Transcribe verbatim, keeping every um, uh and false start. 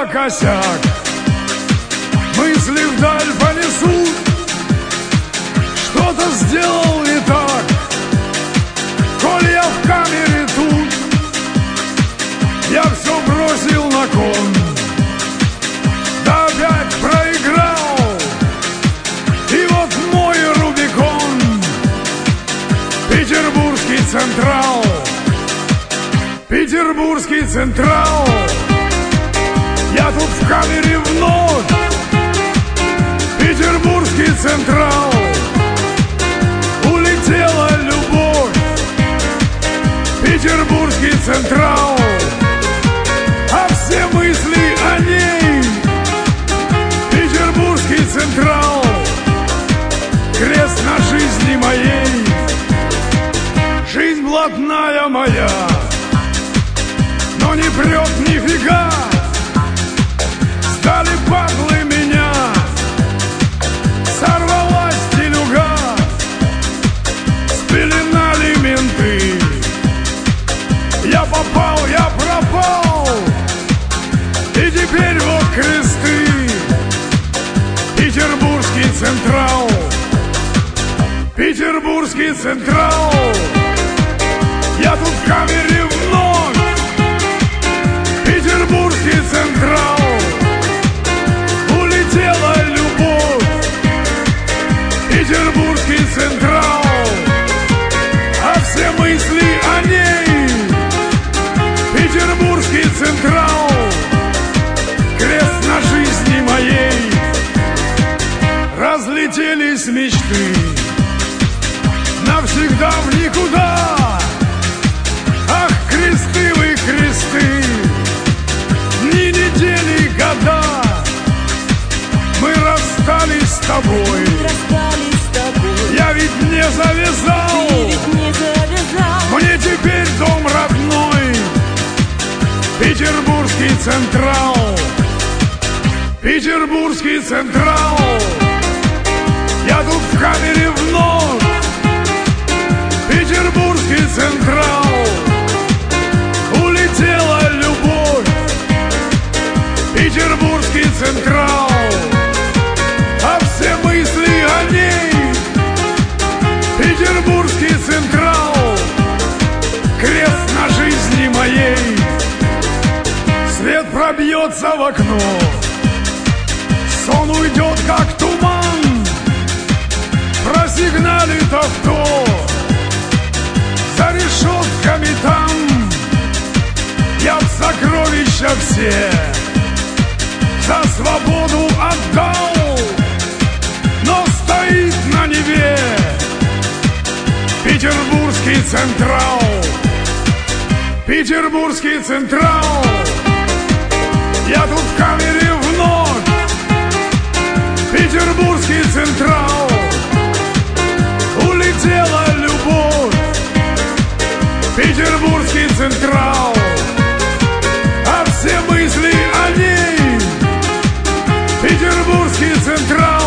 косяк. Мысли вдаль понесут, что-то сделал не так. Коль я в камере тут, я все бросил на кон. Да опять проиграл, и вот мой Рубикон. Петербургский Централ, Петербургский Централ. Я тут в камере вновь. Петербургский Централ. Улетела любовь. Петербургский Централ. А все мысли о ней. Петербургский Централ. Крест на жизни моей. Жизнь блатная моя, но не прет нифига. Стали падлы меня, сорвалась телюга, спеленали менты. Я попал, я пропал, и теперь вот кресты. Петербургский Централ, Петербургский Централ. Я тут в камере вновь. Петербургский Централ. Улетела любовь. Петербургский Централ. А все мысли о ней. Петербургский Централ. Крест на жизни моей. Разлетелись мечты навсегда в никуда. Ах, кресты вы, кресты, дни, недели, года. Мы расстались с тобой, расстались с тобой. Я ведь не завязал, Ты ведь не завязал. Мне теперь дом родной. Петербургский Централ, Петербургский Централ. Я тут в камере вновь. Петербургский Централ. Улетела любовь. Петербургский Централ. А все мысли о ней. Петербургский Централ. Крест на жизни моей. Свет пробьется в окно. Сон уйдет, как туман. Просигналит авто. За решетками там я в сокровища все за свободу отдал, но стоит на Неве Петербургский Централ, Петербургский Централ. Я тут в камере вновь. Петербургский Централ. Улетела любовь. Петербургский Централ. А все мысли о ней. Петербургский Централ.